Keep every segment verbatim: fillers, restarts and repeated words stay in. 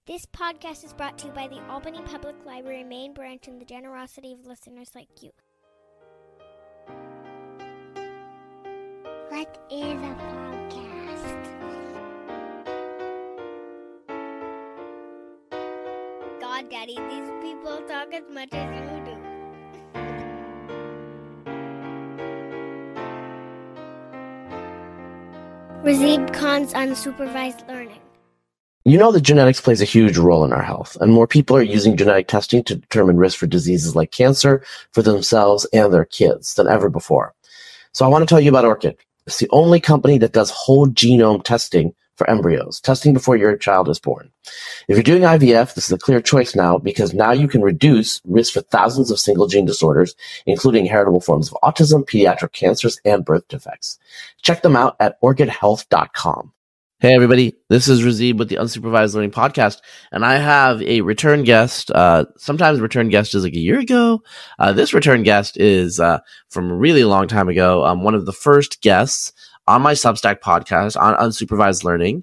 This podcast is brought to you by the Albany Public Library main branch and the generosity of listeners like you. What is a podcast? God, Daddy, these people talk as much as you do. Razib Khan's unsupervised learning. You know that genetics plays a huge role in our health, and more people are using genetic testing to determine risk for diseases like cancer for themselves and their kids than ever before. So I want to tell you about Orchid. It's the only company that does whole genome testing for embryos, testing before your child is born. If you're doing I V F, this is a clear choice now because now you can reduce risk for thousands of single gene disorders, including heritable forms of autism, pediatric cancers, and birth defects. Check them out at orchid health dot com. Hey everybody, this is Razib with the Unsupervised Learning Podcast, and I have a return guest. Uh, sometimes return guest is like a year ago. Uh, this return guest is uh, from a really long time ago. Um, one of the first guests on my Substack podcast on unsupervised learning.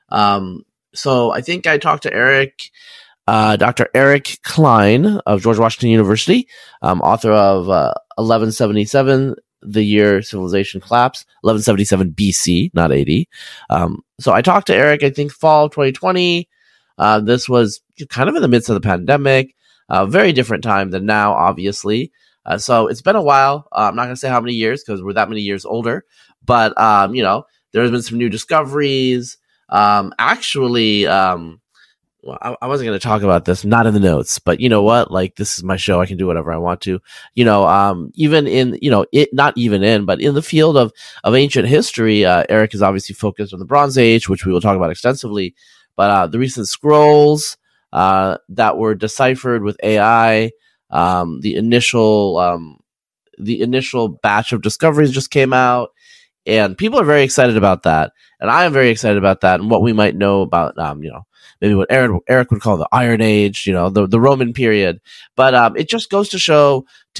Um, so I think I talked to Eric, uh, Doctor Eric Klein of George Washington University, um, author of uh, eleven seventy-seven, The Year Civilization Collapsed, eleven seventy-seven B C, not A D. Um, so I talked to Eric, I think fall of twenty twenty. Uh, this was kind of in the midst of the pandemic, a uh, very different time than now, obviously. Uh, so it's been a while. Uh, I'm not going to say how many years because we're that many years older, but, um, you know, there's been some new discoveries. Um, actually, um, well, I, I wasn't going to talk about this, not in the notes, but you know what? Like, this is my show. I can do whatever I want to, you know, um, even in, you know, it, not even in, but in the field of, of ancient history, uh, Eric is obviously focused on the Bronze Age, which we will talk about extensively, but, uh, the recent scrolls, uh, that were deciphered with A I, um, the initial, um, the initial batch of discoveries just came out, and people are very excited about that. And I am very excited about that and what we might know about, um, you know, maybe what Eric, Eric would call the Iron Age, you know, the, the Roman period. But um, it just goes to show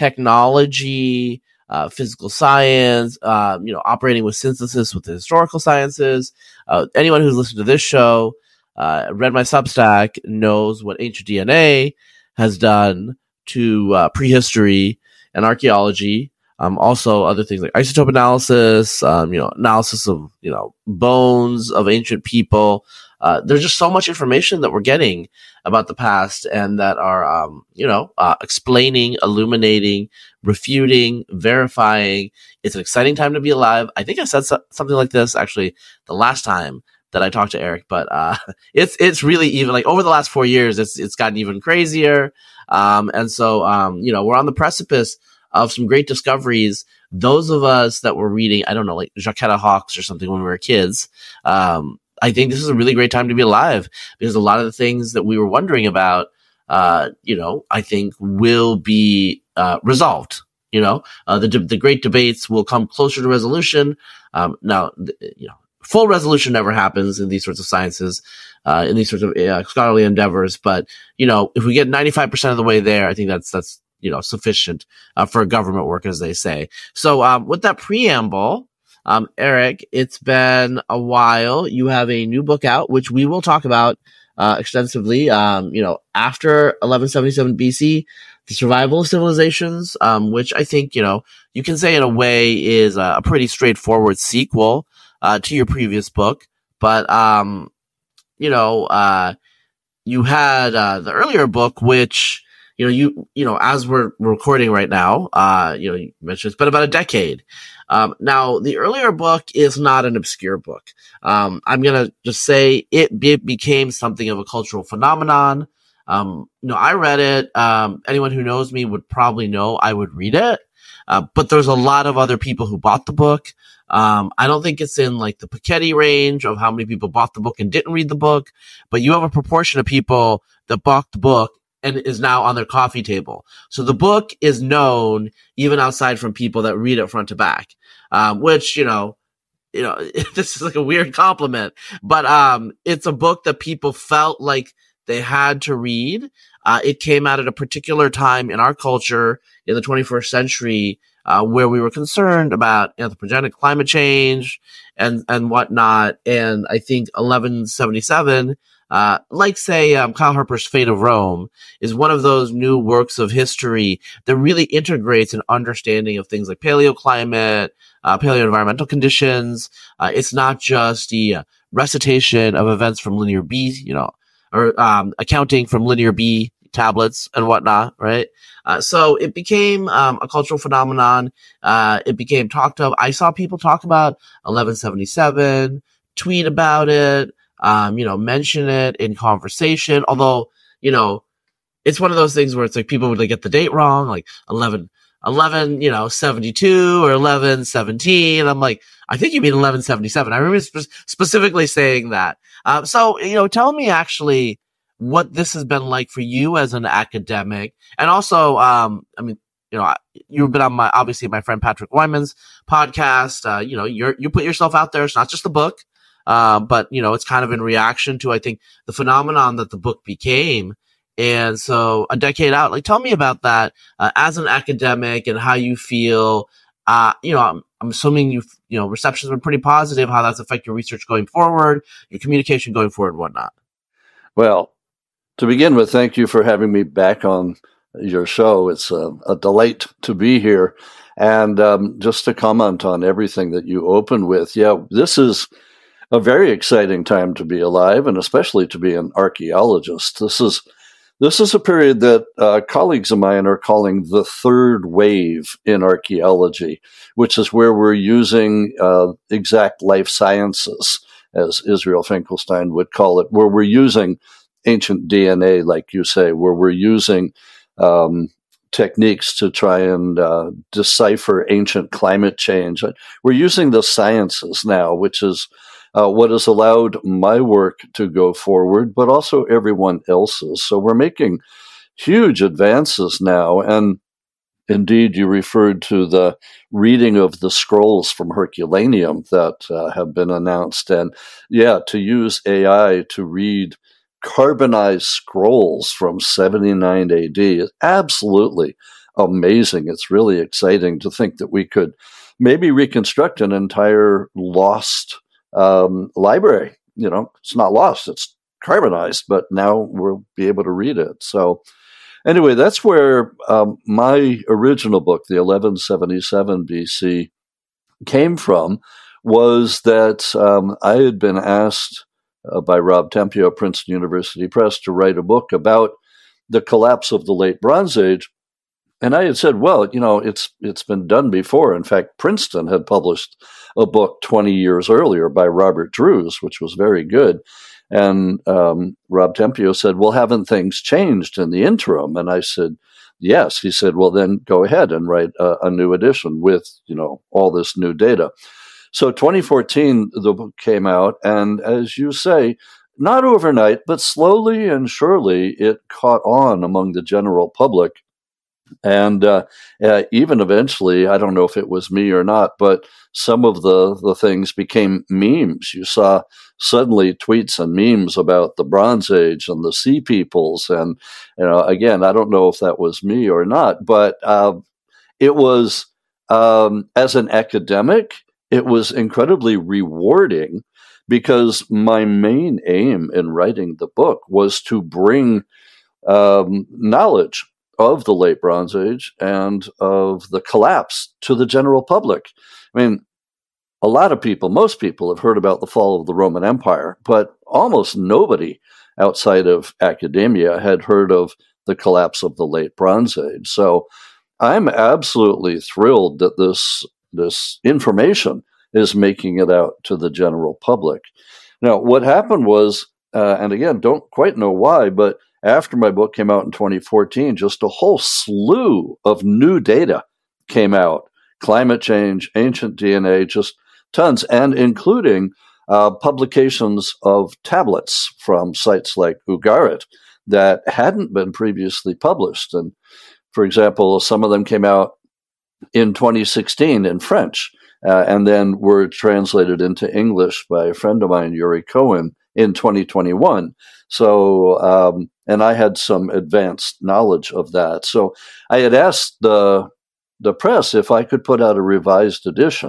technology, uh, physical science, uh, you know, operating with synthesis with the historical sciences. Uh, anyone who's listened to this show, uh, read my Substack, knows what ancient D N A has done to uh, prehistory and archaeology. Um, also other things like isotope analysis, um, you know, analysis of, you know, bones of ancient people. Uh, there's just so much information that we're getting about the past and that are, um, you know, uh, explaining, illuminating, refuting, verifying. It's an exciting time to be alive. I think I said so- something like this actually the last time that I talked to Eric, but, uh, it's, it's really even like over the last four years, it's, it's gotten even crazier. Um, and so, um, you know, we're on the precipice of some great discoveries. Those of us that were reading, I don't know, like Jacquetta Hawkes or something when we were kids, um, I think this is a really great time to be alive because a lot of the things that we were wondering about, uh, you know, I think will be uh, resolved. You know, uh, the the great debates will come closer to resolution. Um, now, you know, full resolution never happens in these sorts of sciences, uh, in these sorts of uh, scholarly endeavors. But you know, if we get ninety-five percent of the way there, I think that's that's you know sufficient uh, for government work, as they say. So, um, with that preamble. Um, Eric, it's been a while. You have a new book out, which we will talk about, uh, extensively. Um, you know, after eleven seventy-seven B C, The Survival of Civilizations, um, which I think, you know, you can say in a way is a, a pretty straightforward sequel, uh, to your previous book. But, um, you know, uh, you had, uh, the earlier book, which, you know, you, you know, as we're recording right now, uh, you know, you mentioned it's been about a decade. Um, now the earlier book is not an obscure book. Um, I'm going to just say it, be, became something of a cultural phenomenon. Um, you know, I read it. Um, anyone who knows me would probably know I would read it. Uh, but there's a lot of other people who bought the book. Um, I don't think it's in like the Piketty range of how many people bought the book and didn't read the book, but you have a proportion of people that bought the book and is now on their coffee table. So the book is known even outside from people that read it front to back, um, which, you know, you know, this is like a weird compliment, but, um, it's a book that people felt like they had to read. Uh, it came out at a particular time in our culture in the twenty-first century, uh, where we were concerned about anthropogenic climate change and, and whatnot. And I think eleven seventy-seven, uh, like say um, Kyle Harper's Fate of Rome is one of those new works of history that really integrates an understanding of things like paleoclimate, uh, paleo-environmental conditions. Uh, it's not just the uh, recitation of events from Linear B, you know, or um, accounting from Linear B tablets and whatnot, right? Uh, so it became um, a cultural phenomenon. Uh, it became talked of. I saw people talk about eleven seventy-seven, tweet about it, um, you know, mention it in conversation. Although, you know, it's one of those things where it's like people would like get the date wrong, like eleven, eleven, you know, seventy-two or eleven seventeen. I'm like, I think you mean eleven seventy-seven. I remember spe- specifically saying that. Um, so, you know, tell me actually what this has been like for you as an academic. And also, um, I mean, you know, you've been on my, obviously my friend Patrick Wyman's podcast. Uh, you know, you're, you put yourself out there. It's not just the book, uh, but you know, it's kind of in reaction to, I think, the phenomenon that the book became. And so a decade out, like, tell me about that, uh, as an academic and how you feel. Uh, you know, I'm, I'm assuming you, you know, reception's been pretty positive, how that's affect your research going forward, your communication going forward and whatnot. Well, to begin with, thank you for having me back on your show. It's a, a delight to be here. And um, just to comment on everything that you opened with, yeah, this is a very exciting time to be alive, and especially to be an archaeologist. This is this is a period that uh, colleagues of mine are calling the third wave in archaeology, which is where we're using uh, exact life sciences, as Israel Finkelstein would call it, where we're using ancient D N A, like you say, where we're using um, techniques to try and uh, decipher ancient climate change. We're using the sciences now, which is uh, what has allowed my work to go forward, but also everyone else's. So we're making huge advances now. And indeed, you referred to the reading of the scrolls from Herculaneum that uh, have been announced. And yeah, to use A I to read carbonized scrolls from seventy-nine A D is absolutely amazing. It's really exciting to think that we could maybe reconstruct an entire lost um, library. You know, it's not lost, it's carbonized, but now we'll be able to read it. So anyway, that's where um, my original book, the eleven seventy-seven B C, came from, was that um, I had been asked Uh, by Rob Tempio of Princeton University Press to write a book about the collapse of the late Bronze Age. And I had said, well, you know, it's it's been done before. In fact, Princeton had published a book twenty years earlier by Robert Drews, which was very good. And um, Rob Tempio said, well, haven't things changed in the interim? And I said, yes. He said, well, then go ahead and write a, a new edition with, you know, all this new data. So twenty fourteen, the book came out, and as you say, not overnight, but slowly and surely it caught on among the general public. And uh, uh, even eventually, I don't know if it was me or not, but some of the, the things became memes. You saw suddenly tweets and memes about the Bronze Age and the Sea Peoples. And, you know, again, I don't know if that was me or not, but uh, it was, um, as an academic, it was incredibly rewarding, because my main aim in writing the book was to bring um, knowledge of the late Bronze Age and of the collapse to the general public. I mean, a lot of people, most people have heard about the fall of the Roman Empire, but almost nobody outside of academia had heard of the collapse of the late Bronze Age. So I'm absolutely thrilled that this this information is making it out to the general public. Now, what happened was, uh, and again, don't quite know why, but after my book came out in twenty fourteen, just a whole slew of new data came out. Climate change, ancient D N A, just tons, and including uh, publications of tablets from sites like Ugarit that hadn't been previously published. And for example, some of them came out in twenty sixteen in French, uh, and then were translated into English by a friend of mine, Yuri Cohen, in twenty twenty-one. So, um, and I had some advanced knowledge of that. So I had asked the the press if I could put out a revised edition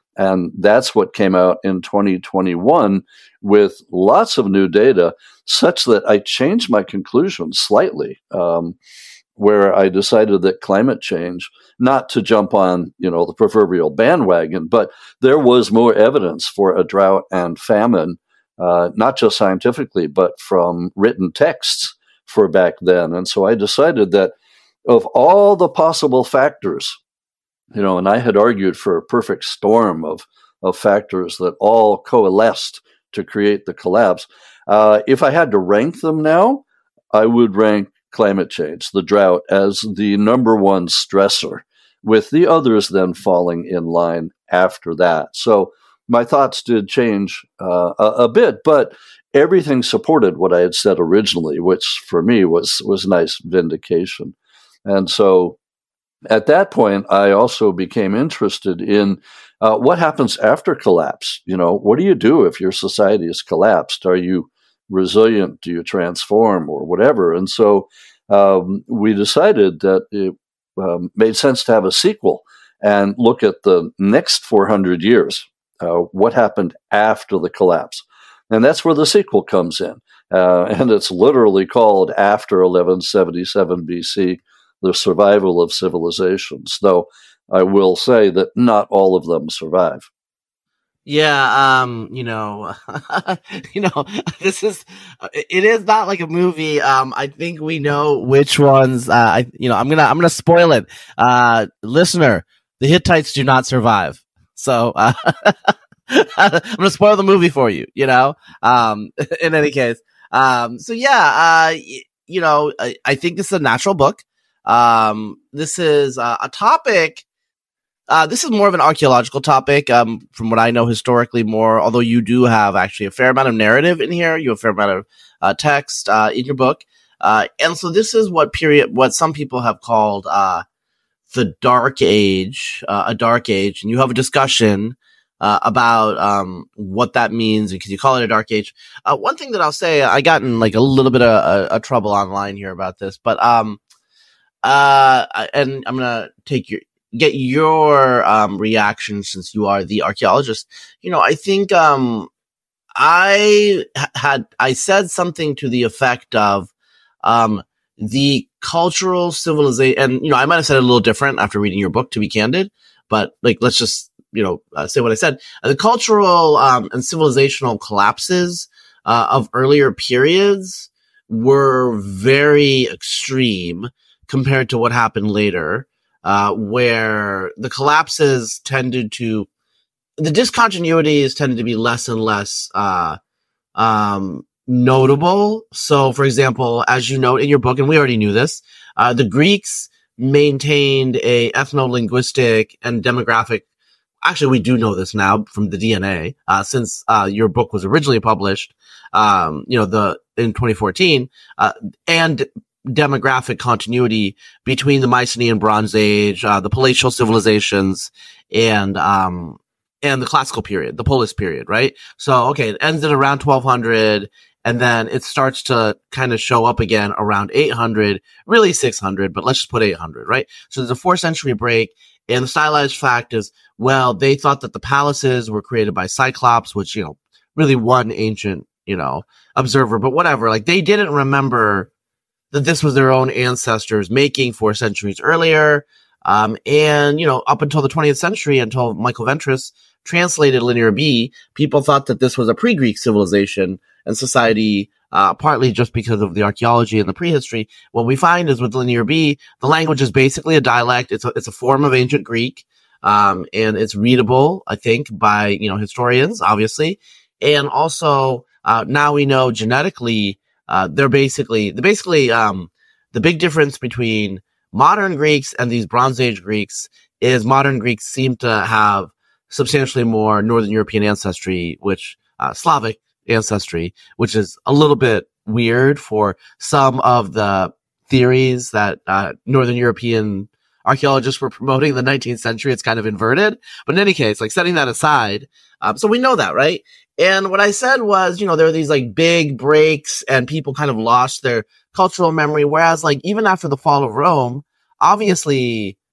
And that's what came out in twenty twenty-one with lots of new data, such that I changed my conclusion slightly, um, where I decided that climate change, not to jump on, you know, the proverbial bandwagon, but there was more evidence for a drought and famine, uh, not just scientifically, but from written texts for back then. And so I decided that of all the possible factors, you know, and I had argued for a perfect storm of, of factors that all coalesced to create the collapse. Uh, if I had to rank them now, I would rank climate change, the drought, as the number one stressor, with the others then falling in line after that. So my thoughts did change uh, a, a bit, but everything supported what I had said originally, which for me was, was nice vindication. And so at that point, I also became interested in uh, what happens after collapse. You know, what do you do if your society is collapsed? Are you resilient? Do you transform or whatever? And so um, we decided that it um, made sense to have a sequel and look at the next four hundred years. Uh, what happened after the collapse? And that's where the sequel comes in. Uh, and it's literally called After eleven seventy-seven B C, The Survival of Civilizations, though I will say that not all of them survive. Yeah, um, you know, you know, this is, it is not like a movie. Um, I think we know which ones, uh, I, you know, I'm gonna, I'm gonna spoil it. Uh, listener, the Hittites do not survive. So, uh, I'm gonna spoil the movie for you, you know, um, in any case. Um, so yeah, uh, you know, I, I think this is a natural book. Um, this is uh, a topic. Uh, this is more of an archaeological topic, um, from what I know historically more, although you do have actually a fair amount of narrative in here. You have a fair amount of uh, text uh, in your book. Uh, and so this is what period, what some people have called uh, the Dark Age, uh, a Dark Age. And you have a discussion uh, about um, what that means because you call it a Dark Age. Uh, one thing that I'll say, I got in like a little bit of uh, a trouble online here about this, but um, uh, and I'm going to take your, get your um, reaction since you are the archaeologist. You know, I think um, I had I said something to the effect of um, the cultural civilization, and you know, I might have said it a little different after reading your book, to be candid. But like, let's just you know uh, say what I said. Uh, the cultural um, and civilizational collapses uh, of earlier periods were very extreme compared to what happened later. Uh, where the collapses tended to, the discontinuities tended to be less and less, uh, um, notable. So, for example, as you note in your book, and we already knew this, uh, the Greeks maintained a ethno-linguistic and demographic, actually, we do know this now from the D N A, uh, since, uh, your book was originally published, um, you know, the, in twenty fourteen, uh, and demographic continuity between the Mycenaean Bronze Age, uh, the palatial civilizations, and um, and the classical period, the Polis period, right? So, okay, it ends at around twelve hundred, and then it starts to kind of show up again around eight hundred, really six hundred, but let's just put eight hundred, right? So there's a four century break, and the stylized fact is, well, they thought that the palaces were created by Cyclops, which, you know, really one ancient, you know, observer, but whatever. Like, they didn't remember that this was their own ancestors making four centuries earlier. Um, and, you know, up until the twentieth century, until Michael Ventris translated Linear B, people thought that this was a pre-Greek civilization and society, uh, partly just because of the archaeology and the prehistory. What we find is with Linear B, the language is basically a dialect. It's a, it's a form of ancient Greek. Um, and it's readable, I think, by, you know, historians, obviously. And also, uh, now we know genetically, Uh, they're basically, the basically, um, the big difference between modern Greeks and these Bronze Age Greeks is modern Greeks seem to have substantially more Northern European ancestry, which, uh, Slavic ancestry, which is a little bit weird for some of the theories that, uh, Northern European archaeologists were promoting in the nineteenth century. It's kind of inverted. But in any case, like setting that aside, um, so we know that, right? And what I said was, you know, there were these like big breaks and people kind of lost their cultural memory. Whereas like even after the fall of Rome, obviously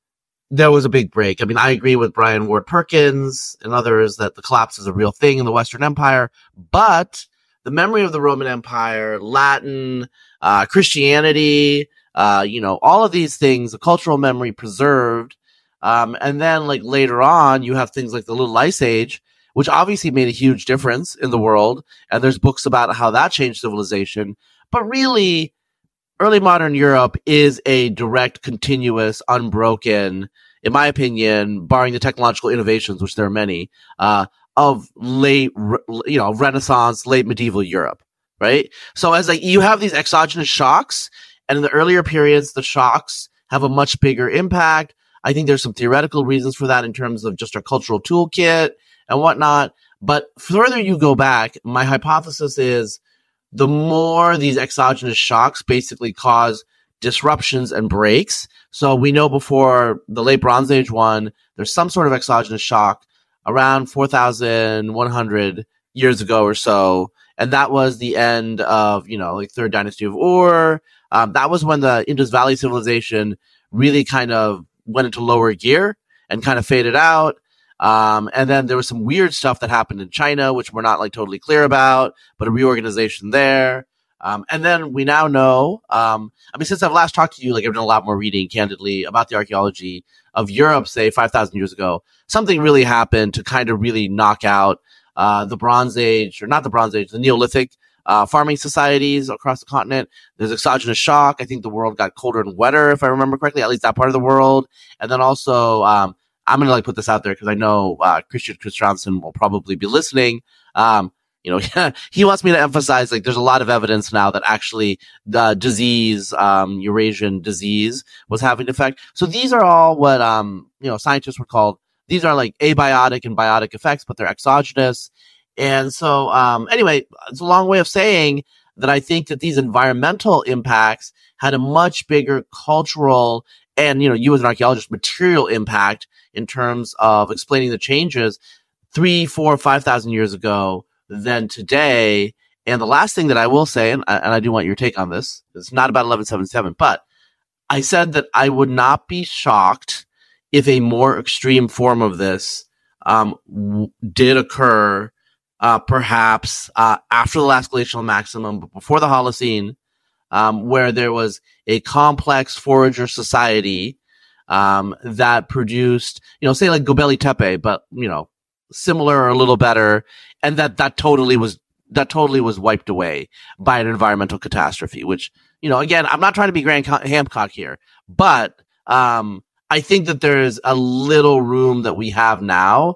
there was a big break. I mean, I agree with Brian Ward Perkins and others that the collapse is a real thing in the Western Empire, but the memory of the Roman Empire, Latin, uh, Christianity, uh, you know, all of these things, the cultural memory preserved. Um, and then like later on, you have things like the Little Ice Age, which obviously made a huge difference in the world. And there's books about how that changed civilization. But really, early modern Europe is a direct, continuous, unbroken, in my opinion, barring the technological innovations, which there are many, uh, of late, you know, Renaissance, late medieval Europe, right? So as like you have these exogenous shocks, and in the earlier periods, the shocks have a much bigger impact. I think there's some theoretical reasons for that in terms of just our cultural toolkit and whatnot. But further you go back, my hypothesis is the more these exogenous shocks basically cause disruptions and breaks. So we know before the late Bronze Age one, there's some sort of exogenous shock around four thousand one hundred years ago or so. And that was the end of, you know, like third dynasty of Ur. Um, that was when the Indus Valley civilization really kind of went into lower gear and kind of faded out. Um, and then there was some weird stuff that happened in China, which we're not like totally clear about, but a reorganization there. Um, and then we now know, um, I mean, since I've last talked to you, like I've done a lot more reading candidly about the archaeology of Europe, say five thousand years ago. Something really happened to kind of really knock out, uh, the Bronze Age, or not the Bronze Age, the Neolithic, uh, farming societies across the continent. There's exogenous shock. I think the world got colder and wetter, if I remember correctly, at least that part of the world. And then also, um, I'm going to like put this out there because I know, uh, Christian Christiansen will probably be listening. Um, you know, he wants me to emphasize, like, there's a lot of evidence now that actually the disease, um, Eurasian disease was having an effect. So these are all what, um, you know, scientists would call, these are like abiotic and biotic effects, but they're exogenous. And so, um, anyway, it's a long way of saying that I think that these environmental impacts had a much bigger cultural and, you know, you as an archaeologist, material impact in terms of explaining the changes three, four, five thousand years ago than today. And the last thing that I will say, and I, and I do want your take on this, it's not about eleven seventy-seven, but I said that I would not be shocked if a more extreme form of this um, w- did occur, uh, perhaps uh, after the last glacial maximum, but before the Holocene, um, where there was a complex forager society um, that produced, you know, say like Göbekli Tepe, but, you know, similar or a little better, and that that totally was that totally was wiped away by an environmental catastrophe. Which, you know, again, I'm not trying to be Graham Hancock here, but um, I think that there's a little room that we have now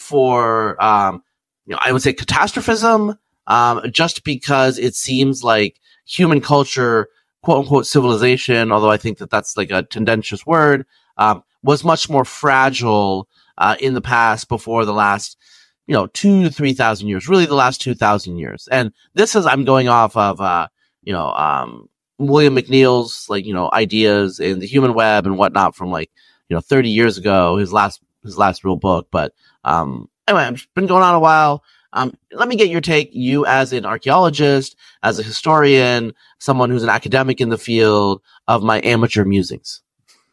for, um, you know, I would say catastrophism, um, just because it seems like human culture, quote unquote, civilization, although I think that that's like a tendentious word, um, was much more fragile uh, in the past before the last, you know, two to three thousand years, really the last two thousand years. And this is, I'm going off of, uh, you know, um, William McNeil's, like, you know, ideas in the human web and whatnot from like, you know, thirty years ago, his last, his last real book. But, um, anyway, I've been going on a while. Um, let me get your take, you as an archaeologist, as a historian, someone who's an academic in the field, of my amateur musings.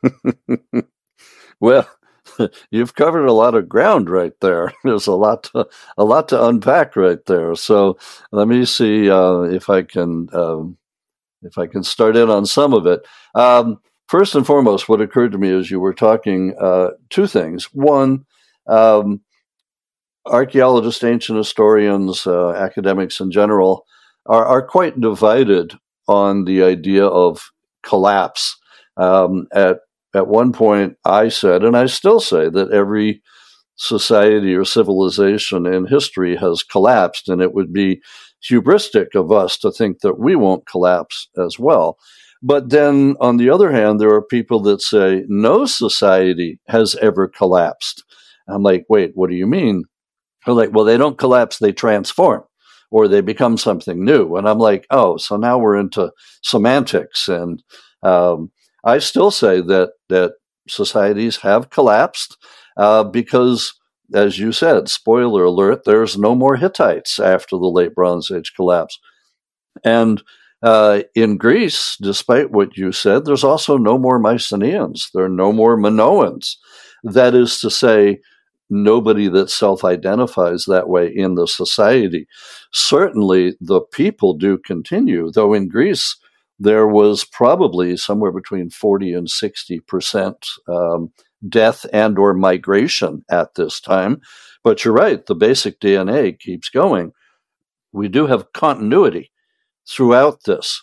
Well, you've covered a lot of ground right there. There's a lot to, a lot to unpack right there. So let me see uh, if I can um, if I can start in on some of it. Um, first and foremost, what occurred to me as you were talking, uh, two things. One, um, archaeologists, ancient historians, uh, academics in general are, are quite divided on the idea of collapse. Um, at At one point, I said, and I still say, that every society or civilization in history has collapsed, and it would be hubristic of us to think that we won't collapse as well. But then, on the other hand, there are people that say no society has ever collapsed. I'm like, wait, what do you mean? They're like, well, they don't collapse, they transform, or they become something new. And I'm like, oh, so now we're into semantics. And um, I still say that that societies have collapsed uh, because, as you said, spoiler alert, there's no more Hittites after the late Bronze Age collapse. And uh, in Greece, despite what you said, there's also no more Mycenaeans. There are no more Minoans. That is to say, nobody that self-identifies that way in the society. Certainly the people do continue, though in Greece there was probably somewhere between forty and sixty percent um, death and or migration at this time. But you're right, the basic D N A keeps going. We do have continuity throughout this,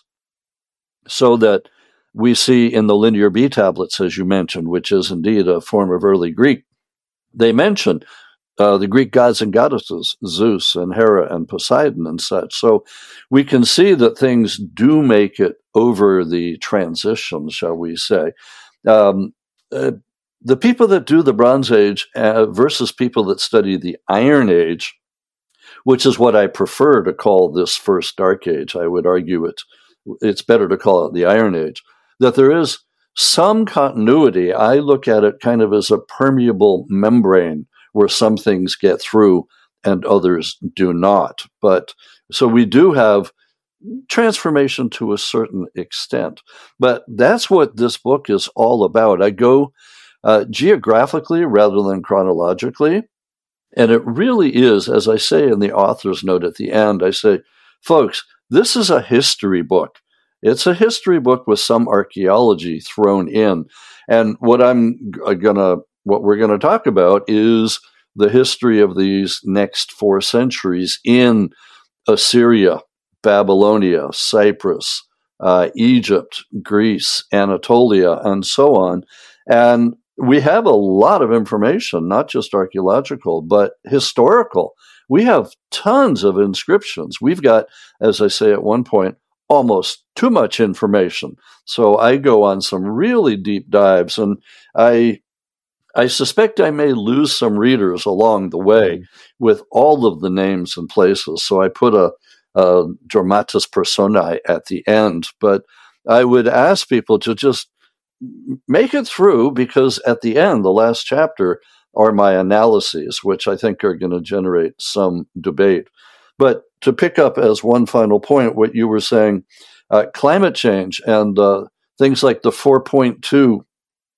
so that we see in the Linear B tablets, as you mentioned, which is indeed a form of early Greek, they mention uh, the Greek gods and goddesses, Zeus and Hera and Poseidon and such. So we can see that things do make it over the transition, shall we say. Um, uh, the people that do the Bronze Age uh, versus people that study the Iron Age, which is what I prefer to call this first Dark Age. I would argue it, it's better to call it the Iron Age, that there is some continuity. I look at it kind of as a permeable membrane where some things get through and others do not. But so we do have transformation to a certain extent. But that's what this book is all about. I go uh, geographically rather than chronologically. And it really is, as I say in the author's note at the end, I say, folks, this is a history book. It's a history book with some archaeology thrown in. And what I'm gonna, what we're gonna talk about is the history of these next four centuries in Assyria, Babylonia, Cyprus, uh, Egypt, Greece, Anatolia, and so on. And we have a lot of information, not just archaeological, but historical. We have tons of inscriptions. We've got, as I say at one point, almost too much information. So I go on some really deep dives, and I I suspect I may lose some readers along the way with all of the names and places. So I put a, a dramatis personae at the end. But I would ask people to just make it through, because at the end, the last chapter, are my analyses, which I think are going to generate some debate. But to pick up as one final point, what you were saying, uh, climate change and uh, things like the four point two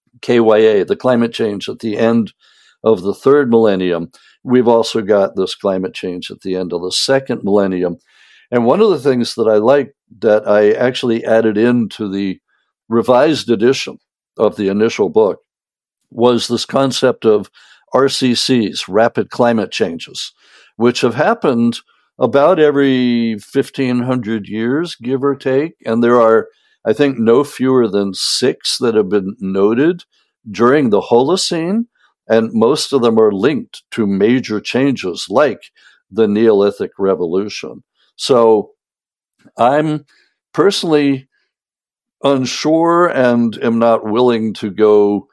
K Y A, the climate change at the end of the third millennium. We've also got this climate change at the end of the second millennium. And one of the things that I like that I actually added into the revised edition of the initial book was this concept of R C Cs, rapid climate changes, which have happened about every fifteen hundred years, give or take. And there are, I think, no fewer than six that have been noted during the Holocene, and most of them are linked to major changes like the Neolithic Revolution. So I'm personally unsure and am not willing to go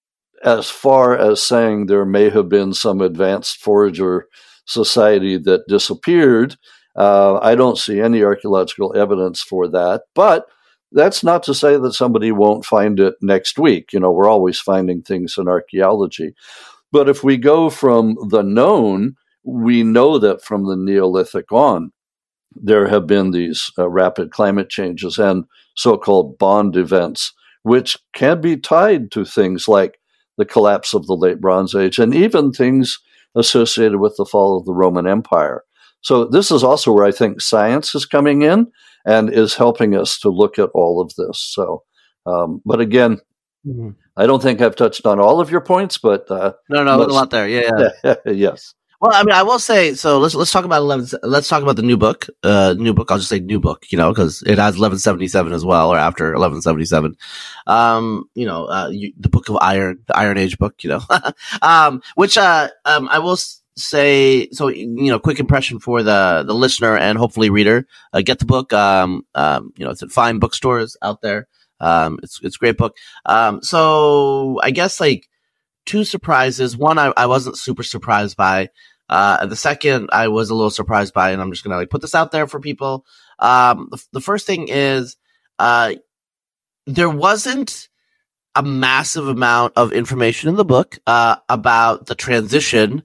as far as saying there may have been some advanced forager society that disappeared. Uh, I don't see any archaeological evidence for that, but that's not to say that somebody won't find it next week. You know, we're always finding things in archaeology. But if we go from the known, we know that from the Neolithic on, there have been these uh, rapid climate changes and so-called bond events, which can be tied to things like the collapse of the late Bronze Age and even things associated with the fall of the Roman Empire. So this is also where I think science is coming in and is helping us to look at all of this. So, um, but again, mm-hmm. I don't think I've touched on all of your points, but uh, no, no, there's a lot there. Yeah, yeah. Yes. Well, I mean, I will say, so let's let's talk about eleven. Let's talk about the new book. Uh, new book. I'll just say new book, you know, because it has eleven seventy-seven as well, or after eleven seventy-seven. Um, you know, uh, you, the Book of Iron, the Iron Age book, you know, um, which uh, um, I will say. So, you know, quick impression for the the listener and hopefully reader. Uh, get the book. Um, um, you know, it's at fine bookstores out there. Um, it's it's a great book. Um, so I guess like two surprises. One, I, I wasn't super surprised by. Uh, the second, I was a little surprised by, and I'm just gonna like put this out there for people. Um, the, the first thing is, uh, there wasn't a massive amount of information in the book uh, about the transition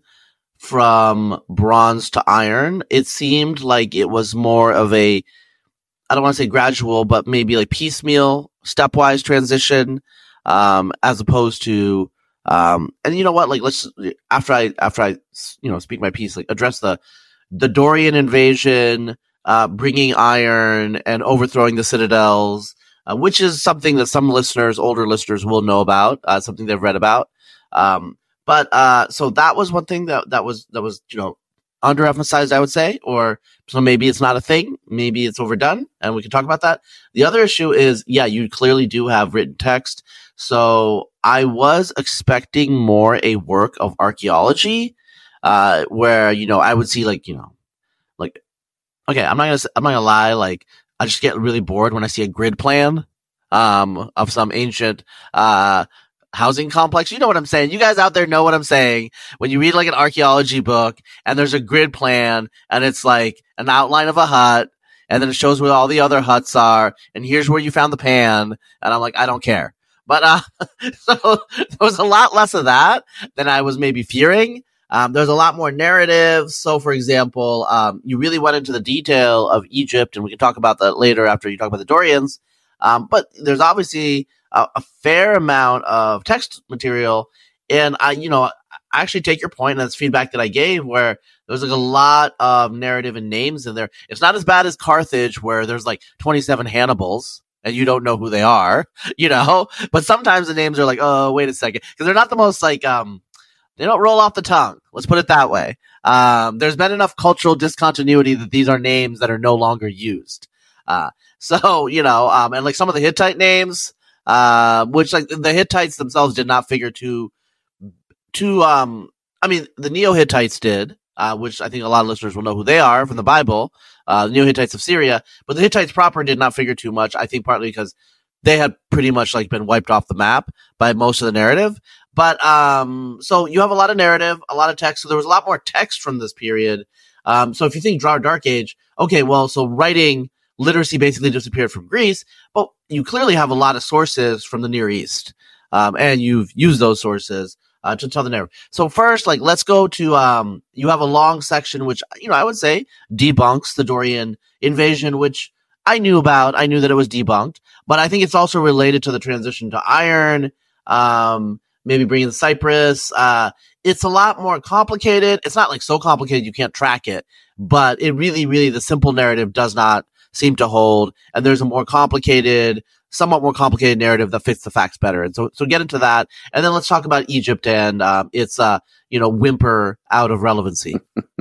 from bronze to iron. It seemed like it was more of a, I don't want to say gradual, but maybe like piecemeal, stepwise transition, um, as opposed to Um, and you know what? Like, let's after I after I you know speak my piece, like address the the Dorian invasion, uh, bringing iron and overthrowing the citadels, uh, which is something that some listeners, older listeners, will know about, uh, something they've read about. Um, but uh, so that was one thing that that was that was you know underemphasized, I would say, or so maybe it's not a thing, maybe it's overdone, and we can talk about that. The other issue is, yeah, you clearly do have written text. So I was expecting more a work of archaeology, uh, where, you know, I would see like, you know, like, okay, I'm not gonna, I'm not gonna lie. Like, I just get really bored when I see a grid plan, um, of some ancient, uh, housing complex. You know what I'm saying? You guys out there know what I'm saying. When you read like an archaeology book and there's a grid plan and it's like an outline of a hut and then it shows where all the other huts are and here's where you found the pan. And I'm like, I don't care. But, uh, so there was a lot less of that than I was maybe fearing. Um, there's a lot more narrative. So, for example, um, you really went into the detail of Egypt, and we can talk about that later after you talk about the Dorians. Um, but there's obviously a, a fair amount of text material. And I, you know, I actually take your point, and that's feedback that I gave, where there's like a lot of narrative and names in there. It's not as bad as Carthage, where there's like twenty-seven Hannibals. And you don't know who they are, you know, but sometimes the names are like, oh, wait a second. Cause they're not the most like, um, they don't roll off the tongue. Let's put it that way. Um, there's been enough cultural discontinuity that these are names that are no longer used. Uh, so, you know, um, and like some of the Hittite names, uh, which like the Hittites themselves did not figure too, too, um, I mean, the Neo-Hittites did, uh, which I think a lot of listeners will know who they are from the Bible. Uh, the Neo-Hittites of Syria, but the Hittites proper did not figure too much. I think partly because they had pretty much like been wiped off the map by most of the narrative. But, um, so you have a lot of narrative, a lot of text. So there was a lot more text from this period. Um, so if you think Draw Dark Age, okay, well, so writing literacy basically disappeared from Greece, but you clearly have a lot of sources from the Near East. Um, and you've used those sources. Uh, to tell the narrative. So first, like, let's go to, um, you have a long section, which, you know, I would say debunks the Dorian invasion, which I knew about. I knew that it was debunked, but I think it's also related to the transition to iron, um, maybe bringing Cyprus. Uh, it's a lot more complicated. It's not like so complicated you can't track it, but it really, really, the simple narrative does not seem to hold. And there's a more complicated, somewhat more complicated narrative that fits the facts better. And so, so get into that. And then let's talk about Egypt and, um, its, uh, you know, whimper out of relevancy.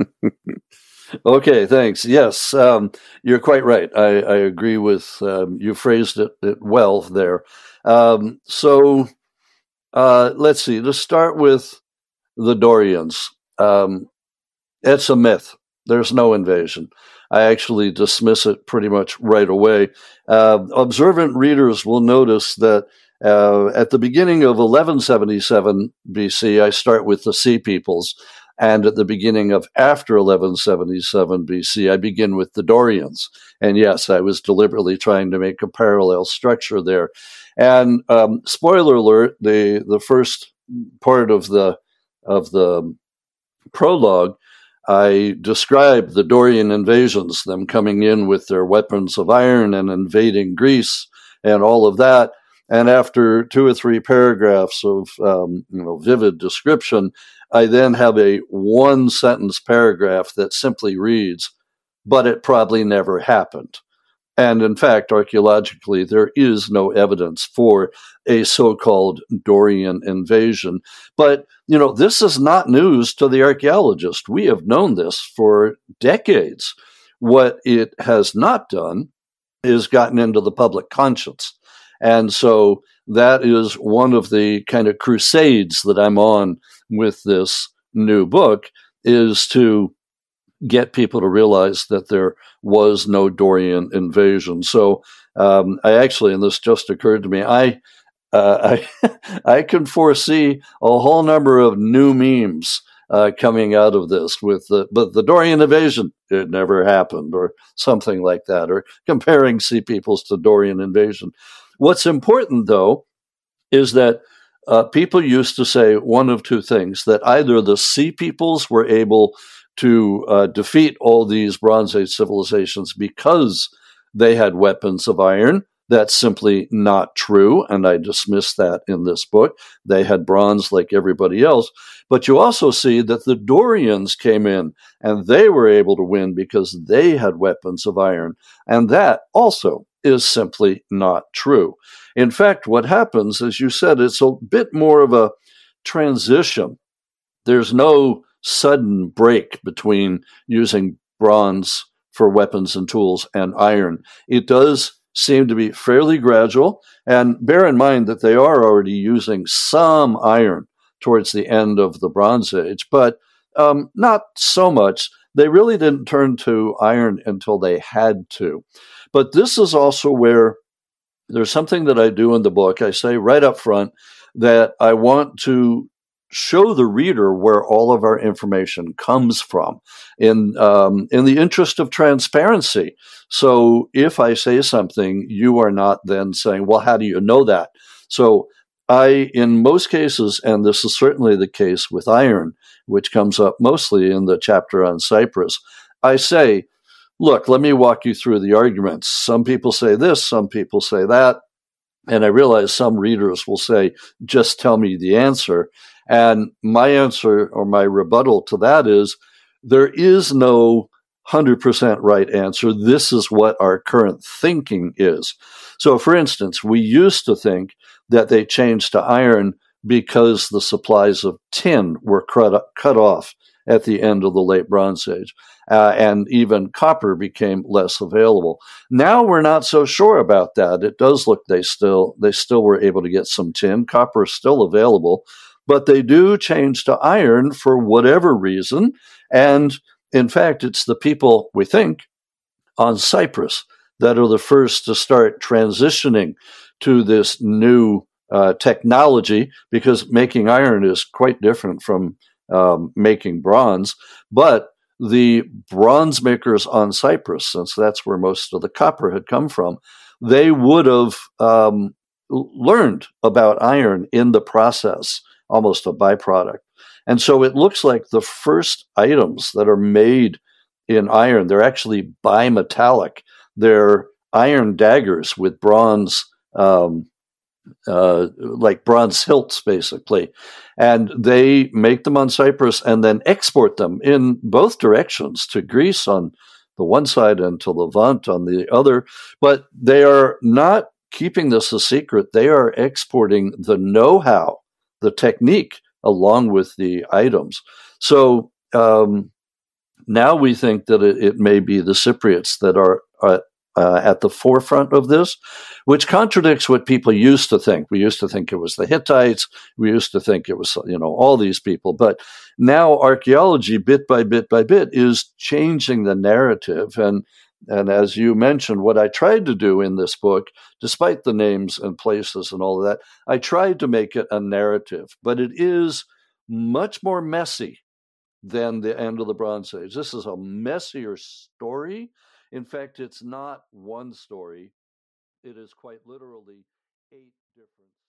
Okay, thanks. Yes, um, you're quite right. I, I agree with, um, you phrased it, it well there. Um, so, uh, let's see, let's start with the Dorians. Um, it's a myth. There's no invasion. I actually dismiss it pretty much right away. Uh, observant readers will notice that uh, at the beginning of eleven seventy-seven B C, I start with the Sea Peoples, and at the beginning of after eleven seventy-seven B C, I begin with the Dorians. And yes, I was deliberately trying to make a parallel structure there. And um, spoiler alert: the the first part of the of the prologue, I describe the Dorian invasions, them coming in with their weapons of iron and invading Greece and all of that. And after two or three paragraphs of um, you know vivid description, I then have a one-sentence paragraph that simply reads, "But it probably never happened." And in fact, archaeologically, there is no evidence for a so-called Dorian invasion. But, you know, this is not news to the archaeologist. We have known this for decades. What it has not done is gotten into the public conscience. And so that is one of the kind of crusades that I'm on with this new book, is to get people to realize that there was no Dorian invasion. So um, I actually, and this just occurred to me, I uh, I, I can foresee a whole number of new memes uh, coming out of this with the, but the Dorian invasion, it never happened, or something like that, or comparing Sea Peoples to Dorian invasion. What's important, though, is that uh, people used to say one of two things, that either the Sea Peoples were able to uh, defeat all these Bronze Age civilizations because they had weapons of iron, That's simply not true, and I dismiss that in this book. They had bronze like everybody else. But you also see that the Dorians came in, and they were able to win because they had weapons of iron. And that also is simply not true. In fact, what happens, as you said, it's a bit more of a transition. There's no sudden break between using bronze for weapons and tools and iron. It does seem to be fairly gradual, and bear in mind that they are already using some iron towards the end of the Bronze Age, but um, not so much. They really didn't turn to iron until they had to. But this is also where there's something that I do in the book. I say right up front that I want to show the reader where all of our information comes from in um, in the interest of transparency. So if I say something, you are not then saying, well, how do you know that? So I, in most cases, and this is certainly the case with iron, which comes up mostly in the chapter on Cyprus, I say, look, let me walk you through the arguments. Some people say this, some people say that. And I realize some readers will say, just tell me the answer. And my answer or my rebuttal to that is, there is no one hundred percent right answer. This is what our current thinking is. So, for instance, we used to think that they changed to iron because the supplies of tin were cut, cut off at the end of the late Bronze Age, uh, and even copper became less available. Now we're not so sure about that. It does look they still they still were able to get some tin. Copper is still available, but they do change to iron for whatever reason. And in fact, it's the people, we think, on Cyprus that are the first to start transitioning to this new uh, technology, because making iron is quite different from um, making bronze. But the bronze makers on Cyprus, since that's where most of the copper had come from, they would have um, learned about iron in the process, almost a byproduct. And so it looks like the first items that are made in iron, they're actually bimetallic. They're iron daggers with bronze, um, uh, like bronze hilts, basically. And they make them on Cyprus and then export them in both directions, to Greece on the one side and to Levant on the other. But they are not keeping this a secret. They are exporting the know-how, the technique, along with the items. So um, now we think that it, it may be the Cypriots that are uh, uh, at the forefront of this, which contradicts what people used to think. We used to think it was the Hittites. We used to think it was, you know, all these people. But now archaeology, bit by bit by bit, is changing the narrative. And And as you mentioned, what I tried to do in this book, despite the names and places and all of that, I tried to make it a narrative, but it is much more messy than the end of the Bronze Age. This is a messier story. In fact, it's not one story. It is quite literally eight different